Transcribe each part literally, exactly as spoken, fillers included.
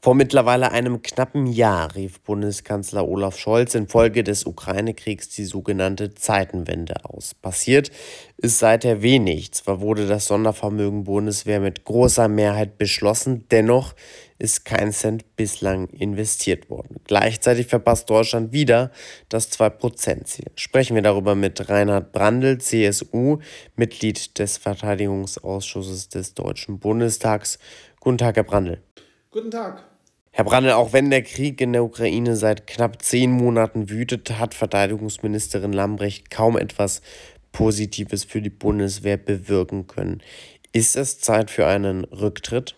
Vor mittlerweile einem knappen Jahr rief Bundeskanzler Olaf Scholz infolge des Ukraine-Kriegs die sogenannte Zeitenwende aus. Passiert ist seither wenig. Zwar wurde das Sondervermögen Bundeswehr mit großer Mehrheit beschlossen, dennoch ist kein Cent bislang investiert worden. Gleichzeitig verpasst Deutschland wieder das zwei Prozent Ziel. Sprechen wir darüber mit Reinhard Brandl, C S U, Mitglied des Verteidigungsausschusses des Deutschen Bundestags. Guten Tag, Herr Brandl. Guten Tag. Herr Brandl, auch wenn der Krieg in der Ukraine seit knapp zehn Monaten wütet, hat Verteidigungsministerin Lambrecht kaum etwas Positives für die Bundeswehr bewirken können. Ist es Zeit für einen Rücktritt?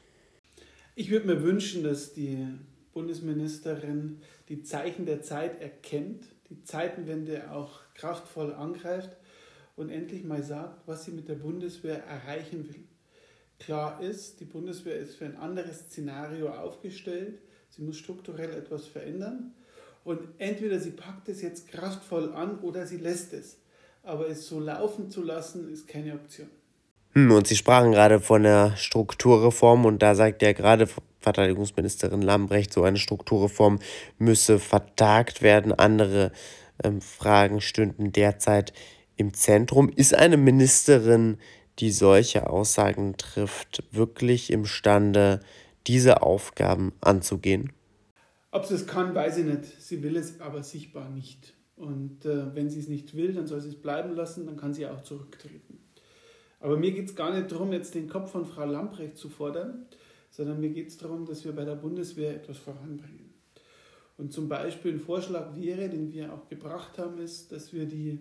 Ich würde mir wünschen, dass die Bundesministerin die Zeichen der Zeit erkennt, die Zeitenwende auch kraftvoll angreift und endlich mal sagt, was sie mit der Bundeswehr erreichen will. Klar ist, die Bundeswehr ist für ein anderes Szenario aufgestellt. Sie muss strukturell etwas verändern. Und entweder sie packt es jetzt kraftvoll an oder sie lässt es. Aber es so laufen zu lassen, ist keine Option. Hm, und Sie sprachen gerade von der Strukturreform und da sagt ja gerade Verteidigungsministerin Lambrecht, so eine Strukturreform müsse vertagt werden. Andere ähm, Fragen stünden derzeit im Zentrum. Ist eine Ministerin, die solche Aussagen trifft, wirklich imstande, diese Aufgaben anzugehen? Ob sie es kann, weiß ich nicht. Sie will es aber sichtbar nicht. Und äh, wenn sie es nicht will, dann soll sie es bleiben lassen, dann kann sie auch zurücktreten. Aber mir geht es gar nicht darum, jetzt den Kopf von Frau Lambrecht zu fordern, sondern mir geht es darum, dass wir bei der Bundeswehr etwas voranbringen. Und zum Beispiel ein Vorschlag wäre, den wir auch gebracht haben, ist, dass wir die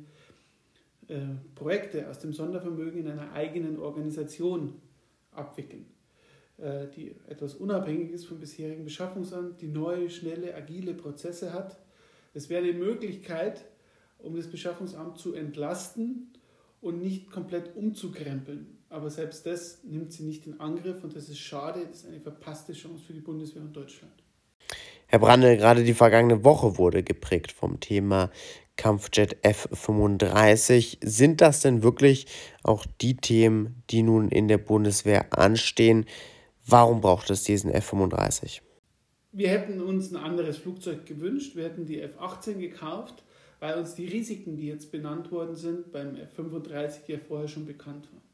äh, Projekte aus dem Sondervermögen in einer eigenen Organisation abwickeln, äh, die etwas unabhängig ist vom bisherigen Beschaffungsamt, die neue, schnelle, agile Prozesse hat. Es wäre eine Möglichkeit, um das Beschaffungsamt zu entlasten und nicht komplett umzukrempeln. Aber selbst das nimmt sie nicht in Angriff und das ist schade, das ist eine verpasste Chance für die Bundeswehr und Deutschland. Herr Brandl, gerade die vergangene Woche wurde geprägt vom Thema Kampfjet F fünfunddreißig. Sind das denn wirklich auch die Themen, die nun in der Bundeswehr anstehen? Warum braucht es diesen F fünfunddreißig? Wir hätten uns ein anderes Flugzeug gewünscht. Wir hätten die F achtzehn gekauft, weil uns die Risiken, die jetzt benannt worden sind, beim F fünfunddreißig ja vorher schon bekannt waren.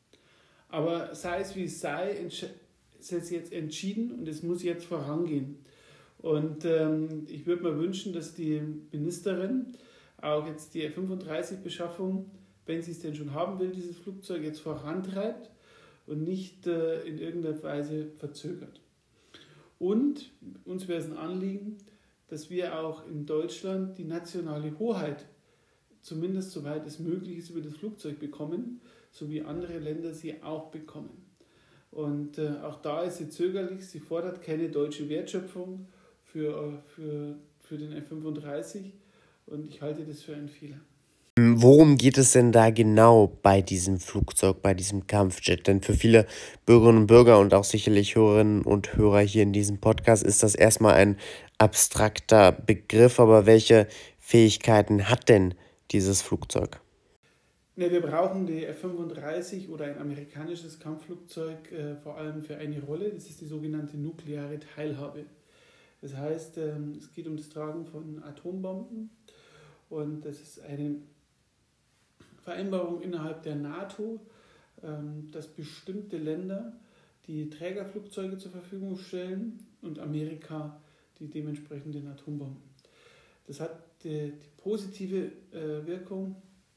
Aber sei es wie es sei, ist es jetzt entschieden und es muss jetzt vorangehen. Und ähm, ich würde mir wünschen, dass die Ministerin auch jetzt die F fünfunddreißig-Beschaffung, wenn sie es denn schon haben will, dieses Flugzeug jetzt vorantreibt und nicht äh, in irgendeiner Weise verzögert. Und uns wäre es ein Anliegen, dass wir auch in Deutschland die nationale Hoheit, zumindest soweit es möglich ist, über das Flugzeug bekommen, so wie andere Länder sie auch bekommen. Und äh, auch da ist sie zögerlich, sie fordert keine deutsche Wertschöpfung für, für, für den F fünfunddreißig und ich halte das für einen Fehler. Worum geht es denn da genau bei diesem Flugzeug, bei diesem Kampfjet? Denn für viele Bürgerinnen und Bürger und auch sicherlich Hörerinnen und Hörer hier in diesem Podcast ist das erstmal ein abstrakter Begriff, aber welche Fähigkeiten hat denn dieses Flugzeug? Ne, wir brauchen die F fünfunddreißig oder ein amerikanisches Kampfflugzeug äh, vor allem für eine Rolle, das ist die sogenannte nukleare Teilhabe. Das heißt, ähm, es geht um das Tragen von Atombomben und das ist eine Vereinbarung innerhalb der NATO, ähm, dass bestimmte Länder die Trägerflugzeuge zur Verfügung stellen und Amerika die dementsprechenden Atombomben. Das hat die, die positive äh, Wirkung,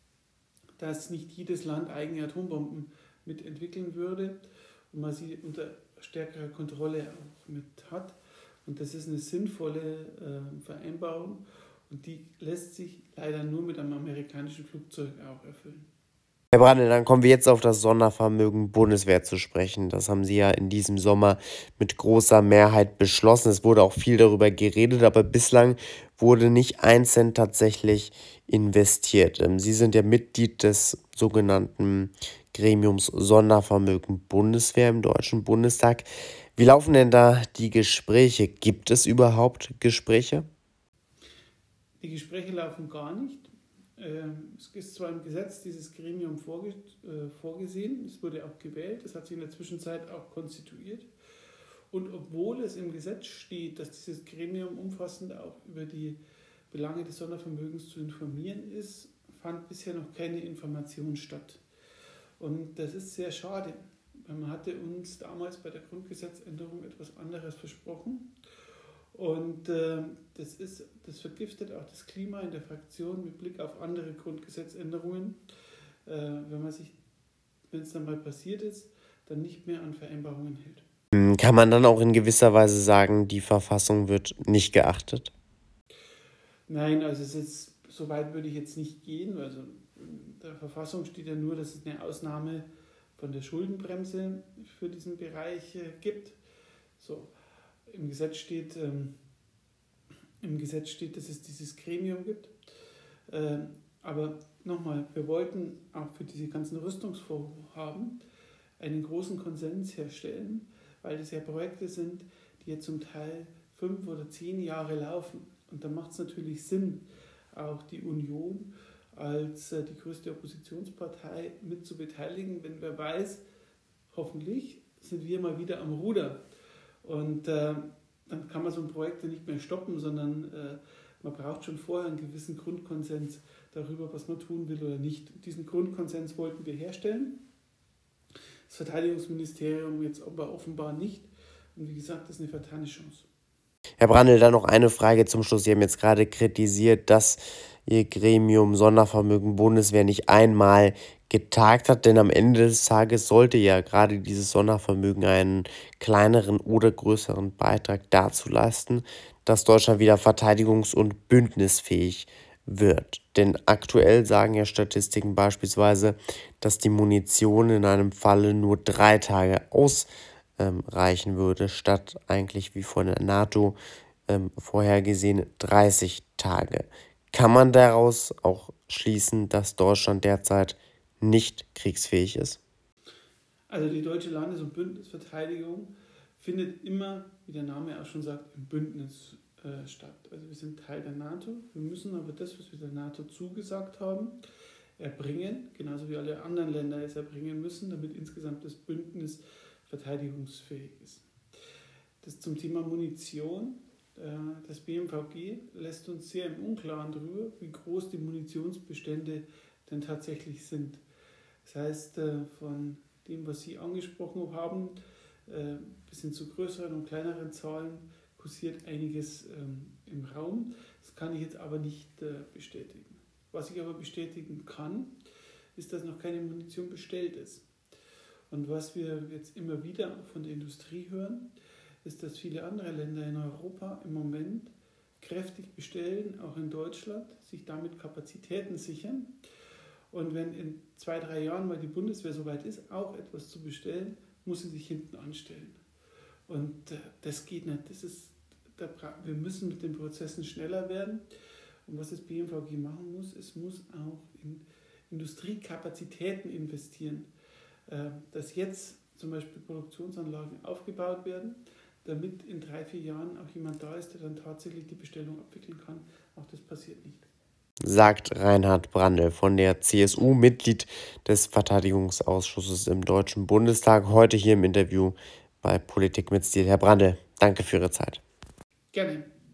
dass nicht jedes Land eigene Atombomben mitentwickeln würde und man sie unter stärkerer Kontrolle auch mit hat. Und das ist eine sinnvolle äh, Vereinbarung und die lässt sich leider nur mit einem amerikanischen Flugzeug auch erfüllen. Herr Brandl, dann kommen wir jetzt auf das Sondervermögen Bundeswehr zu sprechen. Das haben Sie ja in diesem Sommer mit großer Mehrheit beschlossen. Es wurde auch viel darüber geredet, aber bislang wurde nicht ein Cent tatsächlich investiert. Ähm, Sie sind ja Mitglied des sogenannten Gremiums Sondervermögen Bundeswehr im Deutschen Bundestag. Wie laufen denn da die Gespräche? Gibt es überhaupt Gespräche? Die Gespräche laufen gar nicht. Es ist zwar im Gesetz dieses Gremium vorgesehen, es wurde auch gewählt, es hat sich in der Zwischenzeit auch konstituiert Und obwohl es im Gesetz steht, dass dieses Gremium umfassend auch über die Belange des Sondervermögens zu informieren ist, fand bisher noch keine Information statt. Und das ist sehr schade, weil man hatte uns damals bei der Grundgesetzänderung etwas anderes versprochen. Und äh, das, ist, das vergiftet auch das Klima in der Fraktion mit Blick auf andere Grundgesetzänderungen, äh, wenn man sich, wenn es dann mal passiert ist, dann nicht mehr an Vereinbarungen hält. Kann man dann auch in gewisser Weise sagen, die Verfassung wird nicht geachtet? Nein, also es ist, so weit würde ich jetzt nicht gehen. Also in der Verfassung steht ja nur, dass es eine Ausnahme von der Schuldenbremse für diesen Bereich äh, gibt. So, im Gesetz steht, ähm, im Gesetz steht, dass es dieses Gremium gibt. Äh, aber nochmal, wir wollten auch für diese ganzen Rüstungsvorhaben einen großen Konsens herstellen, weil das ja Projekte sind, die ja zum Teil fünf oder zehn Jahre laufen. Und da macht es natürlich Sinn, auch die Union als äh, die größte Oppositionspartei mit zu beteiligen, wenn wer weiß, hoffentlich sind wir mal wieder am Ruder. Und äh, dann kann man so ein Projekt ja nicht mehr stoppen, sondern äh, man braucht schon vorher einen gewissen Grundkonsens darüber, was man tun will oder nicht. Diesen Grundkonsens wollten wir herstellen. Das Verteidigungsministerium jetzt aber offenbar nicht. Und wie gesagt, das ist eine vertane Chance. Herr Brandl, dann noch eine Frage zum Schluss. Sie haben jetzt gerade kritisiert, dass Ihr Gremium Sondervermögen Bundeswehr nicht einmal getagt hat, denn am Ende des Tages sollte ja gerade dieses Sondervermögen einen kleineren oder größeren Beitrag dazu leisten, dass Deutschland wieder verteidigungs- und bündnisfähig wird. Denn aktuell sagen ja Statistiken beispielsweise, dass die Munition in einem Falle nur drei Tage ausreichen würde, statt eigentlich wie von der NATO ähm, vorhergesehen dreißig Tage. Kann man daraus auch schließen, dass Deutschland derzeit nicht kriegsfähig ist? Also die deutsche Landes- und Bündnisverteidigung findet immer, wie der Name auch schon sagt, im Bündnis äh, statt. Also wir sind Teil der NATO, wir müssen aber das, was wir der NATO zugesagt haben, erbringen, genauso wie alle anderen Länder es erbringen müssen, damit insgesamt das Bündnis verteidigungsfähig ist. Das zum Thema Munition. Das B M V G lässt uns sehr im Unklaren darüber, wie groß die Munitionsbestände denn tatsächlich sind. Das heißt, von dem, was Sie angesprochen haben, bis hin zu größeren und kleineren Zahlen kursiert einiges im Raum. Das kann ich jetzt aber nicht bestätigen. Was ich aber bestätigen kann, ist, dass noch keine Munition bestellt ist. Und was wir jetzt immer wieder von der Industrie hören, ist, dass viele andere Länder in Europa im Moment kräftig bestellen, auch in Deutschland, sich damit Kapazitäten sichern. Und wenn in zwei, drei Jahren mal die Bundeswehr soweit ist, auch etwas zu bestellen, muss sie sich hinten anstellen. Und äh, das geht nicht. Das ist, da, wir müssen mit den Prozessen schneller werden. Und was das B M V G machen muss, es muss auch in Industriekapazitäten investieren. Äh, dass jetzt zum Beispiel Produktionsanlagen aufgebaut werden, damit in drei, vier Jahren auch jemand da ist, der dann tatsächlich die Bestellung abwickeln kann. Auch das passiert nicht. Sagt Reinhard Brandl von der C S U, Mitglied des Verteidigungsausschusses im Deutschen Bundestag, heute hier im Interview bei Politik mit Stil. Herr Brandl, danke für Ihre Zeit. Gerne.